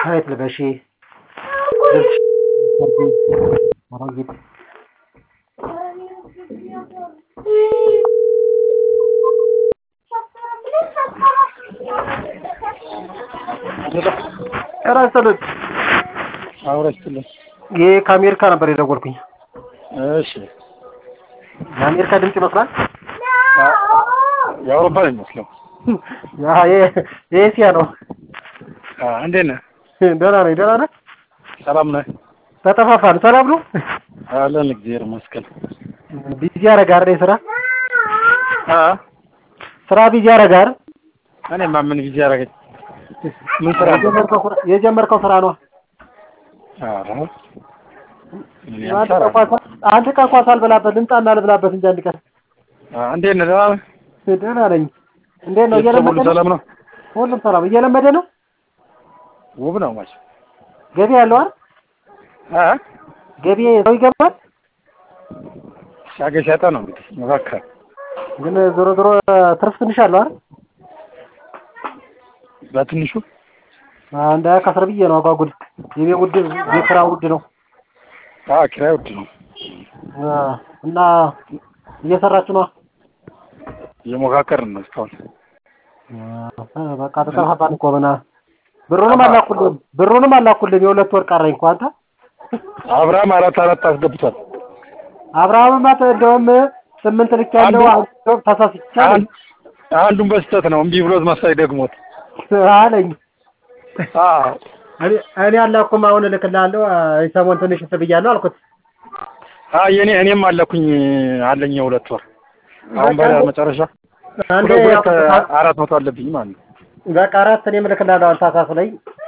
هايت لباشي مراجب انا سلط አውራችልኝ ከአሜሪካ ነበር የደወልኩኝ። እሺ የአሜሪካ ድምጽ ይመስላል። የአውሮፓ ነው የሚመስለው። የኤስያ ነው። እንዴት ነህ? ደህና ነኝ። ደህና ነህ? ሰላም ነህ? ተጠፋፋን። ሰላም ነው አለን እግዚአብሔር ይመስገን። ቢዚ ያደርጋል ስራ ቢዚ ያደርጋል። እኔማ ምን ቢዚ ያደርገኝ? ምን ስራ የጀመርከው ስራ ነው? አንተ ኳስ አልበላበት ልምጣና ልብላበት እንጂ አንድ ቀን። እንዴት ነህ? ደህና ነህ? ደህና ነኝ። እንዴት ነው? እየለመደ ነው? ሰላም ነው? ሁሉም ሰላም። እየለመደ ነው? ውብ ነው ማለት ገቢ ያለው አይደል? ገቢ ሰው ይገባል? ሻገሻታ ነው እንግዲህ መካከል ግን ዞሮ ዞሮ ትርፍ ትንሽ አለው አይደል? በትንሹ አንድ ከስር ብዬ ነው አጓጉል። የቤት ውድ የስራ ውድ ነው። ኪራይ ውድ ነው። እና እየሰራችሁ ነው? እየሞካከርን ነው እስካሁን። በቃ ተጠፋፋን እኮ በና ብሩንም አላኩልኝ የሁለት ወር ቀረኝ እኮ አንተ። አብርሃም አራት አስገብቷል። አብርሃምማ እንደውም 8 ልክ ያለው ተሳስቻለሁ። አንዱን በስተት ነው እምቢ ብሎት መሳይ ደግሞት አለኝ። እኔ አላኩም አሁን እልክልሃለሁ ሰሞን ትንሽ ብያለሁ አልኩት። እኔም አለኩኝ አለኝ የሁለት ወር አሁን በመጨረሻ አንዴ 400 አለብኝ ማለት ነው። በቃ አራት እኔም እልክልሃለሁ አልታሳስለኝ።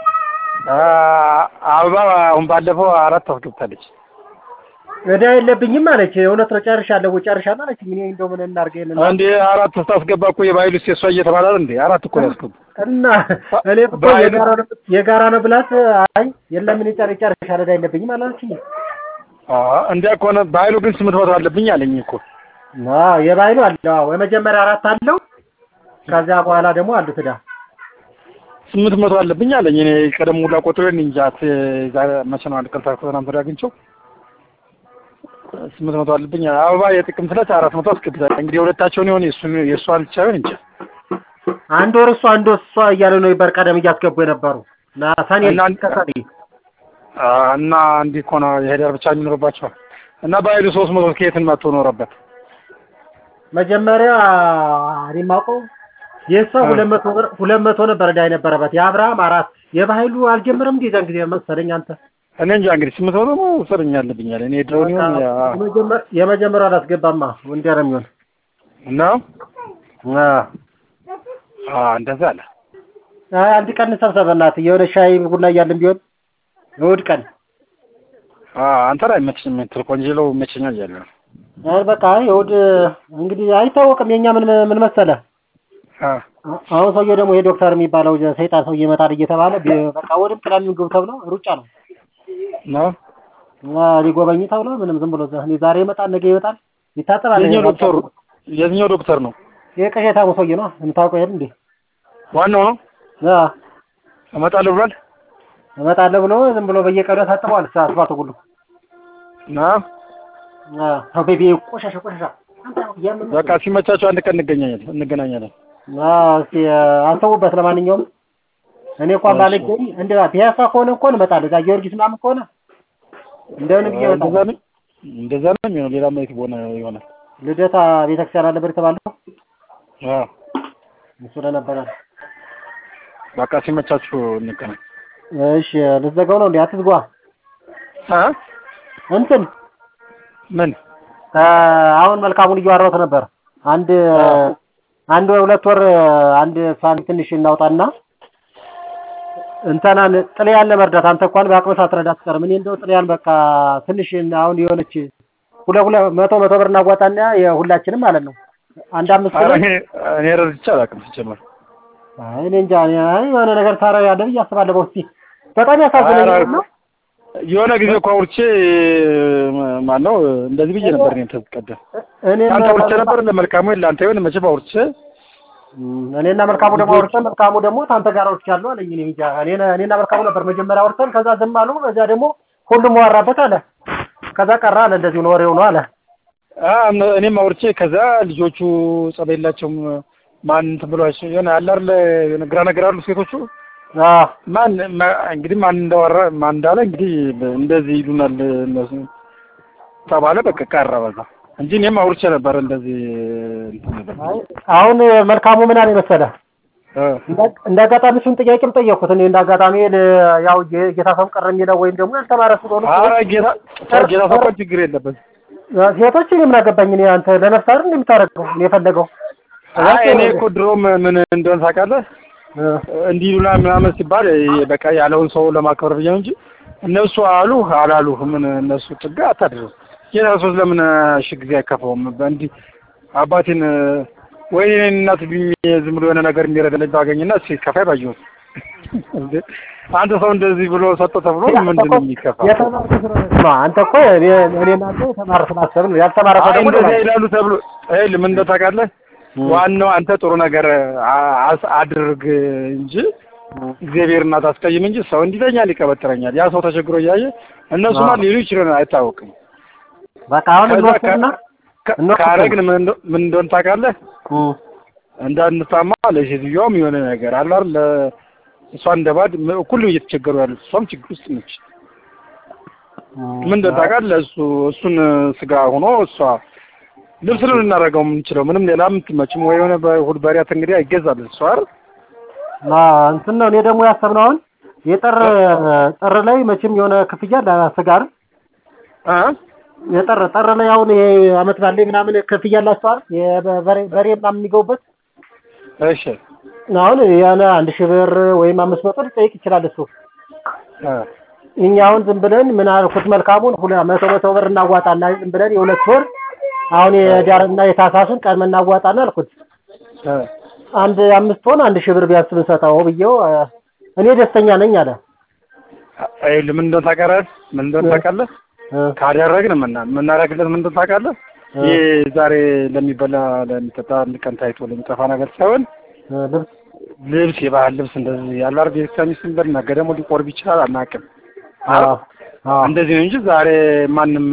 አበባ አሁን ባለፈው 4 አስገብታለች። እዳ የለብኝም አለች። እውነት ነው ጨርሻለሁ አለች። ምን እንደው ምን እናርገ እንዴ 4 ታስገባ እኮ የባይሉስ የሷ እየተባለ እንዴ 4 እኮ ያስገቡ እና እኔ እኮ የጋራ ነው ብላት አይ የለም እኔ ጨርሻለሁ እዳ የለብኝም አለችኝ። እንዴ ከሆነ ባይሉ ግን 800 አለብኝ አለኝ እኮ። የባይሉ አለው የመጀመሪያ 4 አለው ከዛ በኋላ ደግሞ አሉት እዳ 800 አለብኝ አለኝ። እኔ ቀደም ሙላ ቆጥሬን እንጃት መቼ ነው አንድ ቀን ታክቶናም ተዳግንቸው 800 አለብኝ። አበባ የጥቅም ስለት 400 አስገብታ እንግዲህ ሁለታቸውን ይሆን የሷን ብቻ ይሆን እንጂ አንድ ወር እሷ እያለ ነው ይበር ቀደም እያስገቡ የነበሩ እና ሳኔ እና እንዲህ እኮ ነው የሄደር ብቻ የሚኖርባቸው እና ባይሉ 300 ከየትን መጥቶ ኖረበት። መጀመሪያ አሪማቆ የሷ 200 ነበር እዳ የነበረበት። የአብርሃም 4 የባይሉ አልጀመረም እንዴ ዛን ጊዜ መሰለኝ አንተ። እኔ እንጃ እንግዲህ 800 ነው ወሰደኝ አለብኛል። እኔ ድሮን የመጀመሪያው አላስገባማ እንዲያረም ይሆን ነው እንደዛ አለ። አንድ ቀን ሰብሰበናት የሆነ ሻይ ቡና እያልን ቢሆን እሑድ ቀን አንተ ላይ መችኝ ትልቆንጂለው መችኛል ያለ በቃ እሑድ እንግዲህ አይታወቅም የኛ ምን መሰለ አሁን ሰውዬው ደግሞ የዶክተር የሚባለው ሰይጣን ሰውዬ ይመጣል እየተባለ በቃ ወድም ቅዳሜ ምግብ ተብሎ ሩጫ ነው ሊጎበኝ ተብሎ ምንም ዝም ብሎ ዛሬ ይመጣል ነገ ይመጣል ይታጠባል። የኛው ዶክተር ነው የቀሸታው ሰውዬ ነው እንታውቀው አይደል እንዴ? ዋናው ነው እመጣለሁ ብሎ ዝም ብሎ በየቀኑ ታጥቧል አስፋልቱ ሁሉ ቤቢ ቆሻሻ በቃ ሲመቻቸው አንድ ቀን እንገናኛለን። እስቲ አስቡበት። ለማንኛውም እኔ እንኳን ባልገኝ እንደ ፒያሳ ከሆነ እኮ እመጣለሁ። እዛ ጊዮርጊስ ምናምን ከሆነ እንደምን ቢሆን እንደዛ ነው የሚሆነው። ሌላ ማለት ይሆናል። ልደታ ቤተክርስቲያን አለ በተባለው እሱ ለነበረ በቃ ሲመቻችሁ እንገናኝ። እሺ ልትዘጋው ነው እንዴ? አትዝጓ እንትን ምን አሁን መልካሙን እያወራሁት ነበር። አንድ 2 ወር አንድ ሳንት ትንሽ እናውጣና እንተናን ጥልያን ለመርዳት አንተ እንኳን በአቅመስ አትረዳት ቀር ምን እንደው ጥልያን በቃ ትንሽ አሁን የሆነች 200 ብር እናዋጣና የሁላችንም ማለት ነው አንድ 5 ብር እኔ ረድቼ አላውቅም ሲጀመር። እኔ እንጃ የሆነ ነገር ታረጋለህ ያስባለሁ። እስቲ በጣም ያሳዝነኛል ነው የሆነ ጊዜ እኮ አውርቼ ማነው እንደዚህ ብዬ ነበር። እኔ ተቀደ አንተ አውርቼ ነበር ለመልካሙ ለአንተ ይሆን መቼም አውርቼ እኔና መልካሙ ደግሞ አውርተን መልካሙ ደግሞ ታንተ ጋር አውርቻለሁ አለኝ። እኔ እንጃ እኔና መልካሙ ነበር መጀመሪያ አውርተን ከዛ ዝም አሉ። በዛ ደግሞ ሁሉም ወራበት አለ። ከዛ ቀረ አለ እንደዚህ ነው ወሬው ነው አለ። እኔም አውርቼ ከዛ ልጆቹ ጸባይ የላቸውም ማን እንትን ብሏቸው የሆነ አለ አይደል ግራ ነገር አሉ ሴቶቹ ማን እንግዲህ ማን እንዳወራ ማን እንዳለ እንግዲህ እንደዚህ ይሉናል እነሱ ተባለ። በቃ ቀረ በዛ እንጂ እኔም አውርቼ ነበር እንደዚህ እንትን ነበር። አሁን መልካሙ ምን አለ መሰለህ እንዳጋጣሚ እሱን ጥያቄም ጠየቅኩት። እኔ እንዳጋጣሚ ያው ጌታ ሰው ቀረ የሚለው ወይም ደግሞ ያልተማረ ስለሆነ ጌታ ሰው ችግር የለበት ሴቶች እኔ ምን አገባኝ? እኔ አንተ ለነፍስ አይደል እንደምታረገው እኔ የፈለገው እኔ እኮ ድሮም ምን እንደሆነ ታውቃለህ እንዲህ ሉላ ምናምን ሲባል በቃ ያለውን ሰው ለማክበር ብዬ እንጂ እነሱ አሉ አላሉ ምን እነሱ ጥጋ አታድርም። የራሱ ለምን ጊዜ አይከፋውም? እንዲህ አባቴን ወይ እናት ዝም ብሎ የሆነ ነገር የሚረዳልኝ ባገኝና ሲከፋይ ባየሁት አንተ ሰው እንደዚህ ብሎ ሰጠ ተብሎ ምንድን ነው የሚከፋ? አንተ እኮ እኔና አንተ የተማረ ስላሰብን ነው ያልተማረ ሰው ደግሞ እንደዚህ ይላሉ ተብሎ ምን እንደው ታውቃለህ ዋናው አንተ ጥሩ ነገር አድርግ እንጂ እግዚአብሔርና ታስቀይም እንጂ ሰው እንዲለኛል ይቀበጥረኛል ያ ሰው ተቸግሮ እያየ እነሱማ ሊሉ ይችላል አይታወቅም። በቃ አሁን ነው ካረግን ምን እንደሆነ ታውቃለህ እንዳንታማ ለሴትዮዋም የሆነ ነገር አለ አይደል እሷ እንደባድ ሁሉም እየተቸገሩ ያሉት እሷም ችግር ውስጥ ነች። ምን እንደሆነ ታውቃለህ እሱን ስጋ ሆኖ እሷ ልብስ ነው እናደርገው የምንችለው ምንም ሌላም ትመችም ወይ የሆነ በሁድ ባሪያት እንግዲህ አይገዛል እሱ አይደል እንትን ነው። እኔ ደግሞ ያሰብነው አሁን የጥር ላይ መቼም የሆነ ክፍያ ለስጋር የጥር ላይ አሁን አመት ባለ ምናምን ክፍያ አላቸው አይደል የበሬ ምናምን የሚገቡበት እሺ አሁን ያለ 1000 ብር ወይም 500 ሊጠይቅ ይችላል እሱ እኛ አሁን ዝም ብለን ምን አልኩት መልካሙን 200 ብር እናዋጣና ዝም ብለን የሁለት ወር አሁን የዳርና የታሳሱን ቀን እናዋጣና አልኩት አንድ 5 ቶን 1000 ብር ቢያንስ ብንሰጣው ብዬው እኔ ደስተኛ ነኝ አለ። ምን እንደሆነ ታውቃለህ ካደረግን ምናረግለት ምን እንደሆነ ታውቃለህ ይሄ ዛሬ ለሚበላ ለሚጠጣ ቀን ታይቶ ለሚጠፋ ነገር ሳይሆን ልብስ የባህል ልብስ እንደዚህ ያለ አርብ የክርስቲያኒስም በር ነገ ደግሞ ሊቆርብ ይችላል አናውቅም። እንደዚህ ነው እንጂ ዛሬ ማንም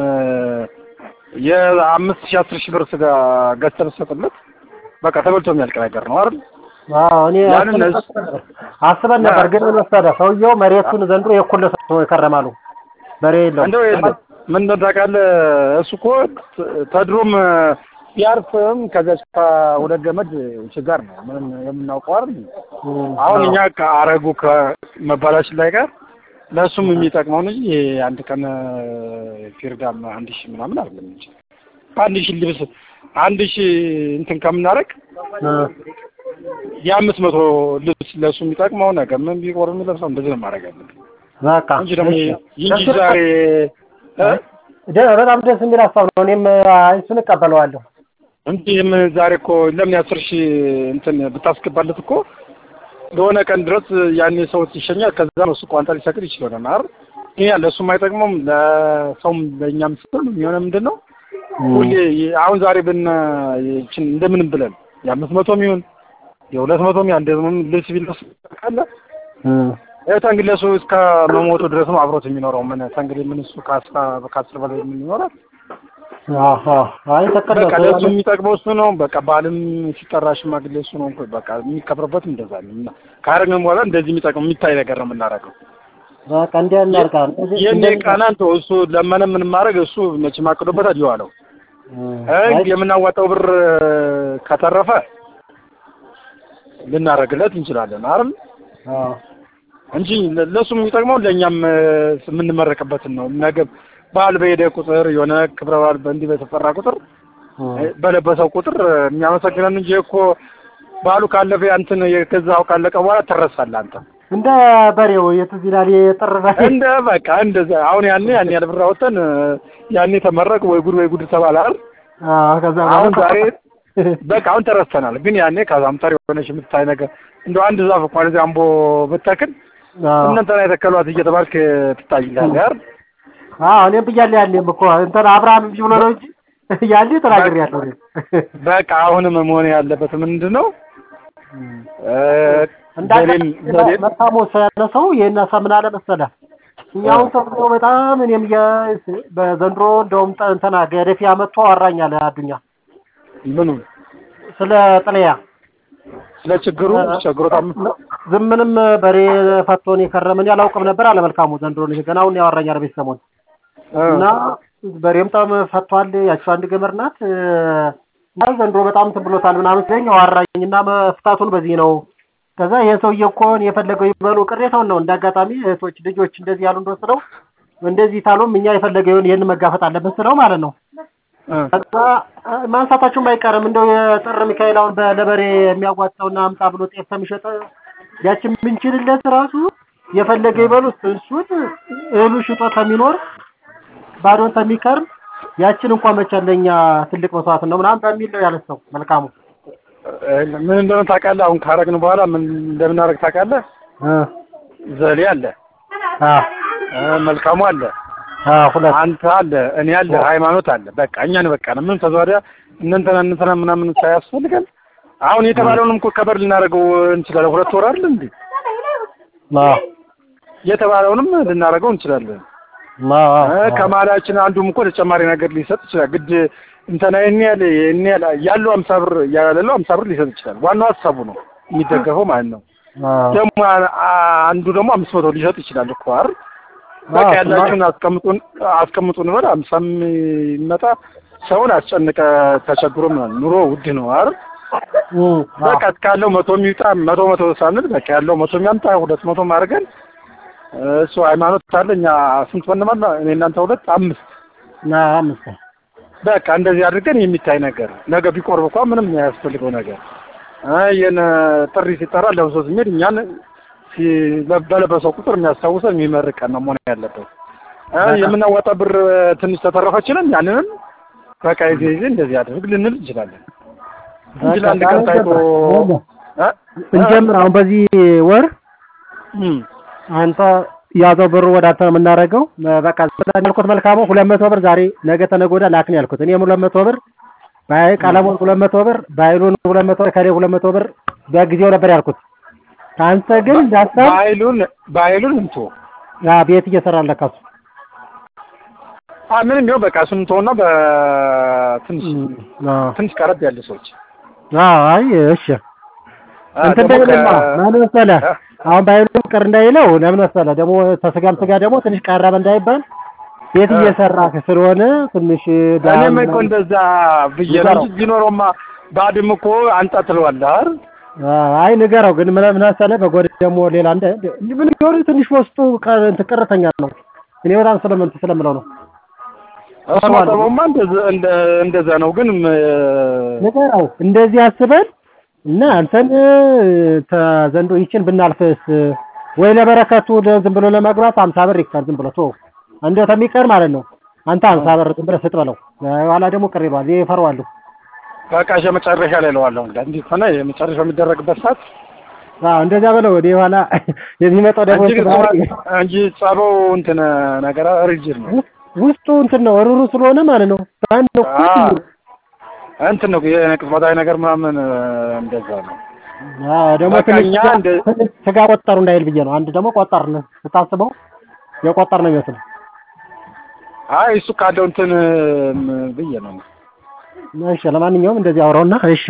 የ5000 10000 ብር ስጋ ገዝተህ ብትሰጥለት በቃ ተበልቶ የሚያልቅ ነገር ነው አይደል? እኔ አስበን ነበር ግን መሰለህ ሰውየው መሬቱን ዘንድሮ የኩል ሰው ይከረማሉ በሬ የለው እንደው ምን እንደሆነ ታውቃለህ እሱ እኮ ተድሮም ቢያርፍም ከዛች ከሁለት ገመድ ችግር ነው ምንም የምናውቀው አይደል? አሁን እኛ ከአረጉ ከመባላችን ላይ ጋር ለሱም የሚጠቅመው እንጂ አንድ ቀን ፊርዳም 1000 ምናምን አይደለም እንጂ 1000 ልብስ 1000 እንትን ከምናረግ የ500 ልብስ ለሱ የሚጠቅመው ነገር ምን ቢቆርም ለብሰው እንደዚህ ነው ማድረግ ያለብን። በቃ እንጂ ደግሞ ይንጂ ዛሬ በጣም ደስ የሚል ሀሳብ ነው። እኔም እሱን እቀበለዋለሁ። እንጂ ዛሬ እኮ ለምን 10000 እንትን ብታስገባለት እኮ ለሆነ ቀን ድረስ ያኔ ሰው ይሸኛል ከዛ ነው እሱ ቋንጣ ሊሰክር ይችላል አይደል? ይሄ ለሱ የማይጠቅመውም ለሰውም ለኛም ሲሆን የሚሆነው ምንድነው ሁሌ አሁን ዛሬ እቺን እንደምንም ብለን የ500 ሚሆን የ200 ሚሆን እንደምንም ልብስ ቢልስ ካለ እንግዲህ ለሱ እስከ መሞቱ ድረስ ነው አብሮት የሚኖረው ምን እንግዲህ ምን እሱ ከአስር በላይ ምን ይኖራል? አይ ተቀደለ ለሱ የሚጠቅመው እሱ ነው። በቃ ባልም ሲጠራ ሽማግሌ እሱ ነው በቃ የሚከብርበት እንደዛ ነው። ካረግን በኋላ እንደዚህ የሚጠቅመው የሚታይ ነገር ነው የምናረገው። በቃ እንዴ እናርጋለን የኔ ቃናንቶ እሱ ለምን ምን ማድረግ እሱ መቼም አቅዶበት አይዋለው የምናዋጣው ብር ከተረፈ ልናረግለት እንችላለን አይደል? እንጂ ለሱ የሚጠቅመው ለኛም የምንመረቅበት ነው። ነገ ባል በሄደ ቁጥር የሆነ ክብረ ባል በእንዲህ በተፈራ ቁጥር በለበሰው ቁጥር የሚያመሰግነን እንጂ እኮ ባሉ ካለፈ አንተን የከዛው ካለቀ በኋላ ተረሳለህ አንተ እንደ በሬው የትዚላል የጥርባ እንደ በቃ እንደዛ አሁን ያኔ ያለ ብር አውጥተን ያኔ ተመረቅ ወይ ጉድ ተባላል። ከዛ አሁን ዛሬ በቃ አሁን ተረስተናል። ግን ያኔ ከዛምታሪ የሆነሽ የምታይ ነገር እንደው አንድ ዛፍ እንኳን እዚህ አምቦ ብታክል እናንተ ላይ ተከሏት እየተባልክ ትታይላለህ አይደል? እኔም ብያለሁ ያኔም እኮ እንትን አብርሃም እንጂ ብሎ ነው እንጂ ያኔ ተናግሬያለሁ። በቃ አሁንም መሆን ያለበት ምንድነው እንዳለም መጣሙ ሳያነሰው የነሳ ምን አለ መሰለህ እኛው ሰው በጣም እኔም በዘንድሮ እንደውም እንትና ገደፊ አመጣ አወራኛል አዱኛ ምኑ ስለ ጥለያ ስለ ችግሩታም ዝምንም በሬ ፈቶን የከረመን ያላውቅም ነበር አለ መልካሙ ዘንድሮ ነው ገናውን ያወራኛል ቤተሰሞን እና በሬም ጣም ፈቷል ያቺ አንድ ገመር ናት ዘንድሮ በጣም ተብሎታል ምናምን ስለኝ አወራኝና መፍታቱን በዚህ ነው ከዛ የሰውዬ ኮን የፈለገው ይበሉ ቅሬታውን ነው እንዳጋጣሚ እህቶች ልጆች እንደዚህ ያሉ እንደወሰደው እንደዚህ ታሎም እኛ የፈለገው ይሄን መጋፈጥ አለበት ስለው ማለት ነው ከዛ ማንሳታቸው ማይቀርም እንደው የጥር ሚካኤላውን በለበሬ የሚያዋጣውና አምጣ ብሎ ጤፍ ተምሸጠ ያችን ምንችልለት ራሱ የፈለገው ይበሉ እሱት እህሉ ሽጦ ተሚኖር ባዶን ተሚከርም ያችን እንኳን መቻለኛ ትልቅ መስዋዕት ነው ምናምን በሚል ነው ያለሰው መልካሙ ምን እንደሆነ ታውቃለህ አሁን ካረግን በኋላ ምን እንደምናረግ ታውቃለህ ዘሌ አለ መልካሙ አለ አንተ አለ እኔ አለ ሃይማኖት አለ በቃ እኛን በቃ ምን ተዛሪያ እንንተና ምናምን ሳያስፈልገን አሁን የተባለውንም እኮ ከበር ልናረገው እንችላለን ሁለት ወር አይደል እንዴ የተባለውንም ልናረገው እንችላለን ከማላችን አንዱም እኮ ተጨማሪ ነገር ሊሰጥ ይችላል ግድ እንተና እኔ ያለው 50 ብር ያለው 50 ብር ሊሰጥ ይችላል ዋናው ሐሳቡ ነው የሚደገፈው ማለት ነው ደግሞ አንዱ ደግሞ 500 ሊሰጥ ይችላል እኮ አይደል በቃ ያላችሁን አስቀምጡን ወደ 50 ይመጣ ሰውን አስጨነቀ ተቸግሮ ኑሮ ውድ ነው አይደል በቃ ካለው 100 የሚውጣ 100 ሳንል በቃ ያለው 100 የሚያምጣ 200 ማርገን እሱ ሃይማኖት ታለኛ ስንት ወንማላ እኔ እናንተ ሁለት 5 በቃ እንደዚህ አድርገን የሚታይ ነገር ነገ ቢቆርብ እንኳን ምንም ያስፈልገው ነገር የነ ጥሪ ሲጠራ ለብሶ ዝምር እኛን በለበሰው ቁጥር የሚያስታውሰን የሚመርቀን ነው መሆን ያለበት የምናወጣ ብር ትንሽ ተተረፈችልን ያንንም በቃ ይዜ እንደዚህ አድርግ ልንል እንችላለን እንጂ አንድ ቀን ታይቶ እንጀምር አሁን በዚህ ወር አንተ ያዘው ብር ወዳታ የምናረገው በቃ ዘላልኩት መልካሙ 200 ብር ዛሬ ነገ ተነጎዳ ላክን ያልኩት እኔም 200 ብር ባይ ቃለሞን 200 ብር ባይሉን 200 ከሌ 200 ብር በጊዜው ነበር ያልኩት አንተ ግን ዳስታ ባይሉን እንቶ ያ ቤት እየሰራለካሱ ምንም ነው በቃ ስንቶና በትንሽ ቀረብ ያለ ሰዎች አይ እሺ አንተ ደግሞ ማን ወሰለ አሁን ባይሉን ቀር እንዳይለው ለምን ወሰለ ደግሞ ተስጋም ስጋ ደግሞ ትንሽ ቀረበ እንዳይባል ቤት እየሰራክ ስለሆነ ትንሽ እኔም እኮ እንደዛ ብየራጅ ቢኖርማ ባድም እኮ አንጣ ትለዋለህ አይደል አይ ንገረው ግን ምን ወሰለ በጎድ ደግሞ ሌላ ምን ይወር ትንሽ ወስጡ ተቀረተኛ ነው እኔ በጣም ስለምለው ነው አስማታውማ እንደዛ ነው ግን ንገረው እንደዚህ አስበን እና አንተን ተዘንዶ ይችን ብናልፈስ ወይ ለበረከቱ ዝም ብሎ ለማግራት 50 ብር ይከር ዝም ብሎ ቶ እንደው ተሚቀር ማለት ነው አንተ 50 ብር ዝም ብሎ ስትበለው ኋላ ደግሞ ቅር ይባል ይፈራዋል በቃ የመጨረሻ ላይ ለዋለው እንዴ ሆነ የመጨረሻው የሚደረግበት ሰዓት እንደዛ በለው ወደ ኋላ የሚመጣው ደግሞ እንጂ ጻበው እንትን ነገር ሪጅር ነው ውስጡ እንትን ነው ሩሩ ስለሆነ ማለት ነው ባንድ ነው እንትን ነው የቅጽበታዊ ነገር ምናምን እንደዛ ነው ደግሞ ስጋ ቆጠሩ እንዳይል ብዬ ነው አንድ ደግሞ ቆጠር ነው ስታስበው የቆጠር ነው የሚመስል አይ እሱ ካለው እንትን ብዬ ነው እሺ ለማንኛውም እንደዚህ አውራውና እሺ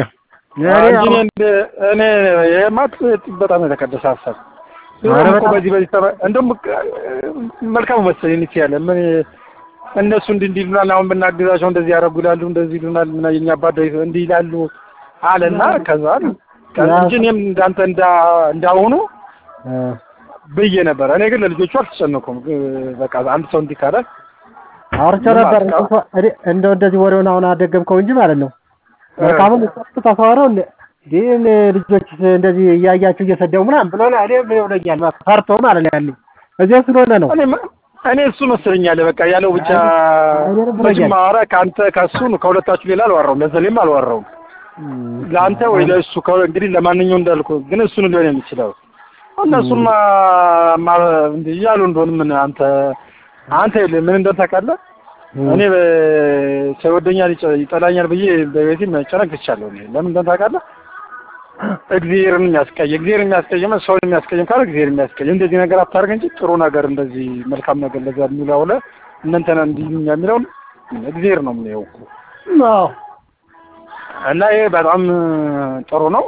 እኔ የማት በጣም የተቀደሰ ሐሳብ በዚህ እንደውም መልካም መሰለኝ ይችላል ምን እነሱ እንዲሉናል አሁን ብናግዛቸው እንደዚህ ያረጉላሉ እንደዚህ ይሉናል እና የኛ አባዳይ እንዲህ ይላሉ አለና ከዛ እንጂም እንዳንተ እንዳሁኑ ብዬ ነበር እኔ ግን ለልጆቹ አልተጨነኩም በቃ አንድ ሰው እንዲካረ አርቻ ነበር እንደዚህ ወሬውን አሁን አደገምከው እንጂ ማለት ነው መልካም ተሳዋረው ግን ልጆች እንደዚህ ያያችሁ እየሰደው ምናምን ብሎ እኔ ምን ይሆነኛል ፈርቶ ማለት ነው ያለው እዚህ ስለሆነ ነው እኔ እሱ መስለኛል በቃ ያለው ብቻ ማራ ካንተ ካሱ ከሁለታችሁ ሌላ አልወራው ለዘሌም አልወራው ለአንተ ወይ ለሱ እንግዲህ ለማንኛው እንዳልኩ ግን እሱን ሊሆን የሚችለው እነሱማ እንዴ ያሉ እንደሆነ ምን አንተ ምን እንደታውቃለህ እኔ ሰውደኛል ይጠላኛል ብዬ በቤቴ መጨረቅ ይቻላል ለምን እንደታውቃለህ እግዚአብሔርን የሚያስቀይም ሰውን የሚያስቀይም ካለ እግዚአብሔርን የሚያስቀይም እንደዚህ ነገር አታርግ እንጂ ጥሩ ነገር እንደዚህ መልካም ነገር ለዛ የሚለው አለ እናንተና እንዲህ የሚለው እግዚአብሔር ነው የሚያውቁ አዎ እና ይሄ በጣም ጥሩ ነው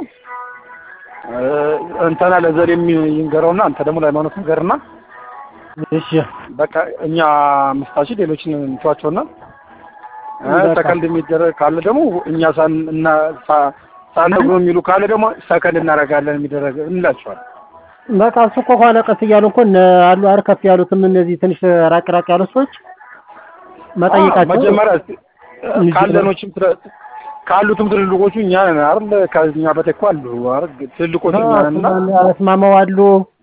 እንተና ለዘሬም ይንገረውና አንተ ደግሞ ለሃይማኖት ነገርና እሺ በቃ እኛ መስታሽ ሌሎችን እንተዋቸውና ሰከንድ የሚደረግ ካለ ደግሞ እኛ ሳንነግሩ የሚሉ ካለ ደግሞ ሰከንድ እናደርጋለን የሚደረግ እንላቸዋለን በቃ እሱ እኮ ኋላ ቀስ እያሉ እኮ አሉ አርከፍ ያሉትም እነዚህ ትንሽ ራቅ ያሉ ሰዎች መጠየቃቸው መጀመሪያ ካሉትም ትልልቆቹ እኛ ነን አይደል ከኛ በተኳ አሉ አይደል ትልልቆቹ እኛ ነንና አስማማው አሉ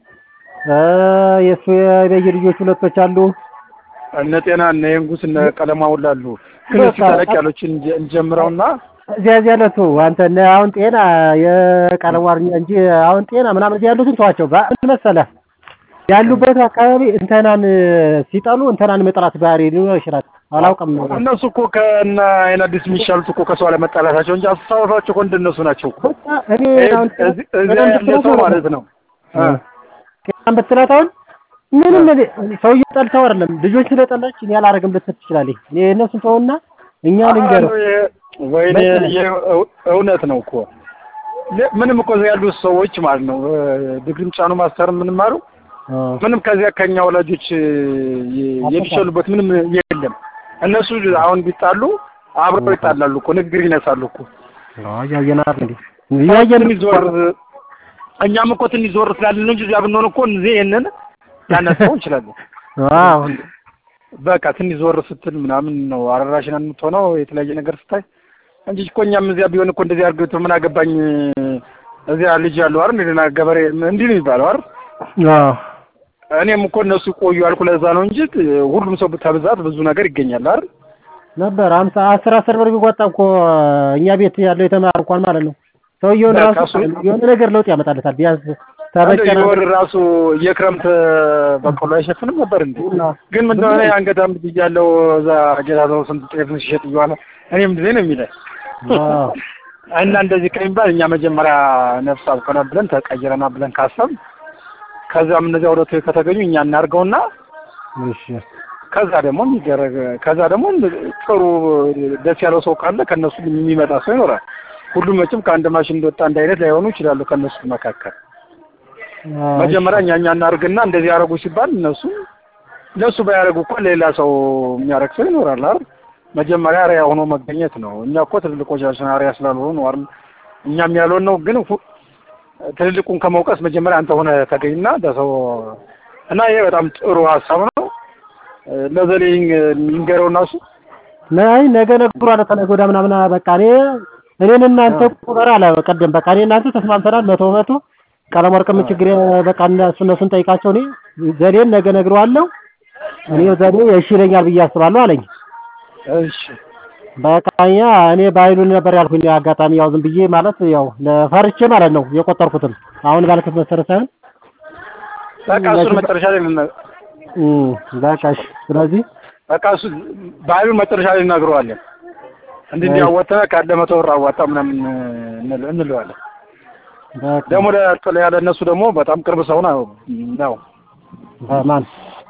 የሱ የልጆች ሁለቶች አሉ እነ ጤና እነ የንጉስ እነ ቀለማው አሉ ግን ሲተለቅ ያሉችን እንጀምረውና እዚያ ያለቱ አንተ አሁን ጤና የቀለማው እንጂ አሁን ጤና ምናምን ያሉትን ተዋቸው ምን መሰለህ ያሉበት አካባቢ እንተናን ሲጠሉ እንተናን መጥራት ባህሪ ሊኖር ይችላል አላውቅም ነው እነሱ እኮ ከና አይናዲስ የሚሻሉት እኮ ከሰው አለመጣላታቸው እንጂ አስተሳሰባቸው እኮ እንደነሱ ናቸው እኔ እዚህ ማለት ነው ከአን በትላታውን ምንም ሰውዬው ጠልተው አይደለም ልጆች ስለጠላች እኔ አላረግም ልትት ትችላለህ እኔ እነሱ ተውና እኛ ልንገረው ወይኔ እውነት ነው እኮ ምንም እኮ ያሉ ሰዎች ማለት ነው ዲግሪም ጫኑ ማስተር ምንም ማሩ ምንም ከዚያ ከኛ ወላጆች የሚሸሉበት ምንም የለም እነሱ አሁን ቢጣሉ አብረው ይጣላሉ እኮ ንግግር ይነሳሉ እኮ ያየናል እንዴ ያየን ይዞር እኛም እኮ ትንሽ ዞር ስላልን እንጂ እዚያ ብንሆን እኮ እዚህን ያነሳው እንችላለን አዎ በቃ ትንሽ ዞር ስትል ምናምን ነው አራራሽን የምትሆነው የተለያየ ነገር ስታይ እንጂ እኮ እኛም እዚያ ቢሆን እኮ እንደዚህ አድርገው ምን አገባኝ እዚያ ልጅ ያለው አይደል እንደና ገበሬ እንዲህ ነው ይባላል አይደል አዎ እኔም እኮ እነሱ ቆዩ አልኩ ለዛ ነው እንጂ ሁሉም ሰው ተብዛት ብዙ ነገር ይገኛል አይደል ነበር 50 10 ብር ቢቆጣ እኮ እኛ ቤት ያለው የተማረ እንኳን ማለት ነው ሰውየው ራሱ የሆነ ነገር ለውጥ ያመጣለታል ቢያንስ ተበጨና ራሱ የክረምት በቆሎ አይሸፍንም ነበር እንዴ ግን ምንድነው እኔ አንገታም ይያለው እዛ ጌታው ስንት ጤፍ ሲሸጥ ይዋላ እኔም እንደዚህ ነው የሚለው እና እንደዚህ ከሚባል እኛ መጀመሪያ ነፍስ አውቀና ብለን ተቀይረና ብለን ካሰብ ከዛም እነዚህ ወደቱ ከተገኙ እኛ እናርገውና እሺ ከዛ ደግሞ ጥሩ ደስ ያለው ሰው ካለ ከነሱ የሚመጣ ሰው ይኖራል ሁሉም መቼም ከአንድ ማሽን እንደወጣ አንድ አይነት ላይሆኑ ይችላሉ ከነሱ መካከል መጀመሪያ እኛ እናርግና እንደዚህ ያረጉ ሲባል ለሱ ባያረጉ እኮ ሌላ ሰው የሚያረግ ሰው ይኖራል አይደል መጀመሪያ አሪያ ሆኖ መገኘት ነው እኛ እኮ ትልልቆቻችን አሪያ ስላልሆኑ አይደል እኛም ያልሆን ነው ግን ትልልቁን ከመውቀስ መጀመሪያ አንተ ሆነ ተገኝና ለሰው እና ይሄ በጣም ጥሩ ሐሳብ ነው ለዘሊንግ ይንገረውና እሱ ናይ ነገ አለ ተነገወዳ ምናምን በቃ እኔን እናንተ ቁጥር አለ በቀደም በቃ እናንተ ተስማምተናል 100 ቀለም ወርቅም ችግር በቃ እነሱን ጠይቃቸው እኔ ዘዴን ነገ ነግረዋለሁ እኔ ዘዴ ይሽለኛል ብዬ አስባለሁ አለኝ እሺ በቃኛ እኔ ባይሉን ነበር ያልኩኝ አጋጣሚ ያው ዝም ብዬ ማለት ያው ለፈርቼ ማለት ነው የቆጠርኩትም አሁን ባልከት መሰረታን በቃ እሱ መጨረሻ ላይ በቃሽ ስለዚህ በቃ እሱ ባይሉን መጨረሻ ላይ ነግረዋለን እንዴ ያወጣ ካለ 100 ብር አዋጣ ምናምን እንለዋለን ደግሞ ያለ እነሱ ደግሞ በጣም ቅርብ ሰው ነው ማን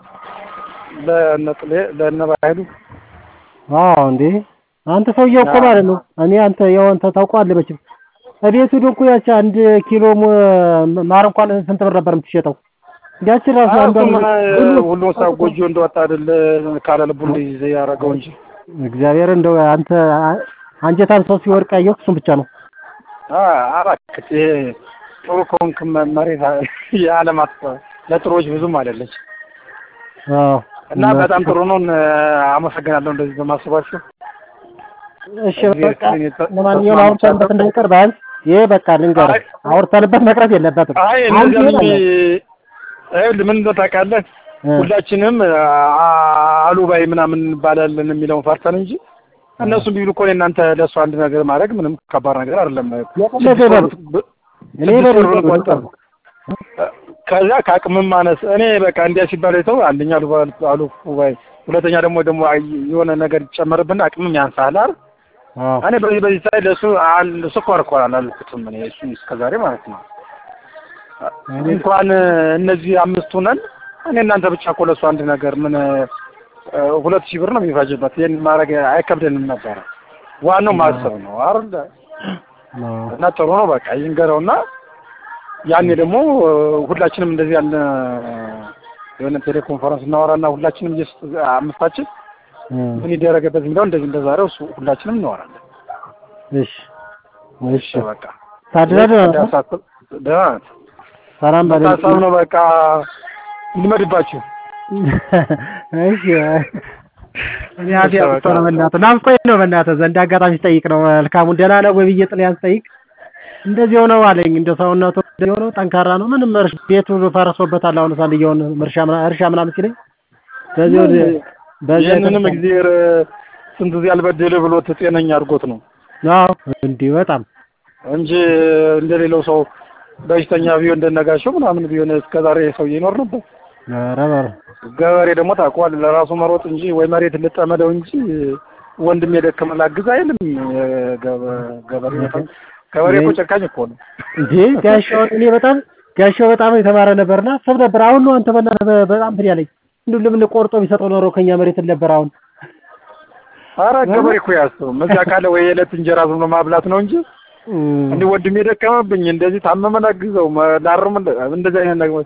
ለነባይሉ እንዴ አንተ ሰውየው እኮ ማለት ነው እኔ አንተ ታውቀዋለህ መቼም እቤቱ ደኩ ያቺ 1 ኪሎ ማር እንኳን ስንት ብር ነበር የምትሸጠው ያቺ ራሱ ሁሉ ሰው ጎጆ እንደወጣ አይደል ካለ ልቡ እንደዚህ ያረጋው እንጂ እግዚአብሔር እንደው አንተ አንጀታን ሰው ሲወርቅ ያየው እሱን ብቻ ነው አራክት ጥሩ ኮንክ መሬት የዓለማት ለጥሮች ብዙም አይደለች እና በጣም ጥሩ ነው አመሰግናለሁ እንደዚህ በማስባችሁ እሺ በቃ ለማንኛውም አውርተንበት እንዳይቀር ባንስ ይሄ በቃ ልንገር አውርተንበት መቅረት የለበትም አይ እንደዚህ ምን ታውቃለህ ሁላችንም አሉባይ ምናምን ባላለን የሚለውን ፈርተን እንጂ እነሱ ቢሉ እኮ እናንተ ለሱ አንድ ነገር ማድረግ ምንም ከባድ ነገር አይደለም እኔ ከዛ ካቅምም ማነስ እኔ በቃ እንዲያ ሲባል የተው አንደኛ አሉባይ ሁለተኛ ደግሞ የሆነ ነገር ጨመርብና አቅምም ያንሳል አይደል እኔ በዚህ ሳይድ ለሱ ስኳር እኮ አላልኩትም እኔ እሱን እስከዛሬ ማለት ነው። እንኳን እነዚህ አምስቱ ነን እኔ እናንተ ብቻ እኮ ለሱ አንድ ነገር ምን 2000 ብር ነው የሚፈጅበት። ይሄን ማድረግ አይከብደንም ነበር። ዋናው ማሰብ ነው አይደል? እና ጥሩ ነው በቃ ይንገረውና ያኔ ደግሞ ሁላችንም እንደዚህ ያለ የሆነ ቴሌኮንፈረንስ እናወራና ሁላችንም አምስታችን ምን ይደረገበት እንደው እንደዛሬው ሁላችንም እናወራለን። እሺ በቃ ታድራዳ ሰላም ባለ ታሳብ ነው በቃ እንመድባችሁ። እሺ እኔ አዲያ ተረመናተ ናፍቆኝ ነው በእናትህ ዘንድ አጋጣሚ ጠይቅ ነው መልካሙን ደህና ነው ወይ ብዬ ጥልያን ጠይቅ እንደዚህ ሆነው አለኝ። እንደ ሰውነቱ እንደዚህ ሆነው ጠንካራ ነው ምንም ቤቱ ፈርሶበታል። አሁን ሳንዲያውን እርሻ ምናምን ሲለኝ ይህንንም እግዚአብሔር ስንት ጊዜ አልበደለ ብሎ ጤነኛ አድርጎት ነው። አዎ እንዴ በጣም እንጂ እንደሌለው ሰው በሽተኛ ቢሆን እንደነጋሽው ምናምን ቢሆን እስከዛሬ ሰው ይኖር ነበር። ረበር ገበሬ ደግሞ ታውቀዋል ለራሱ መሮጥ እንጂ ወይ መሬት ልጠመደው እንጂ ወንድም የደከመ ላግዝ አይልም። ገበሬ እኮ ጨካኝ እኮ ነው እንዴ ጋሻው እኔ በጣም የተማረ ነበርና ሰብ ነበር። አሁን ነው አንተ በጣም ፍሪ ያለኝ እንዴ ለምን ቆርጦ ቢሰጠው ኖሮ ከኛ መሬት ነበር። አሁን አራ ገበሬ እኮ ያስው መዚያ ካለ ወይ የለት እንጀራ ዝም ነው ማብላት ነው እንጂ እንዴ ወንድም የደከመብኝ እንደዚህ ታመመ ላግዘው ዳርም እንደዚህ አይነት ነገር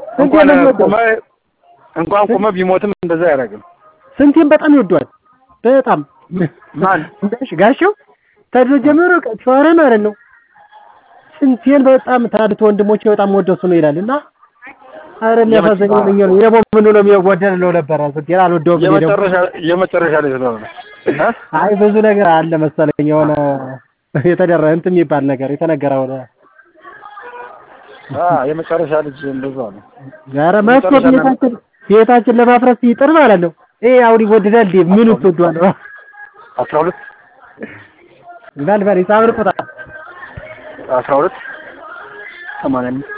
እንኳን ቆመ ቢሞትም እንደዛ ያደርጋል። ስንቴም በጣም ይወዷል በጣም ማን ጋሻው ታድሮ ጀምሮ ጨዋራ ማለት ነው። ስንቴን በጣም ታድቶ ወንድሞቼ በጣም ወደሱ ነው ይላልና አረ ለፈዘኝ ነው የቦምኑ ነው የሚወደድ ነው ነበር ስንቴን አልወደውም የመጨረሻ ላይ ስለሆነ አይ ብዙ ነገር አለ መሰለኝ የሆነ የተደረገ እንትን የሚባል ነገር የተነገረው ነው። የመጨረሻ ልጅ እንደዛ ነው። ዛሬ መጥቶ ቤታችን ለማፍረስ ይጥር ማለት ነው። አውዲ ይወደዳል ምን ትወዷል 12 እንዳልበሪ ሳብር ቁጣ 12 80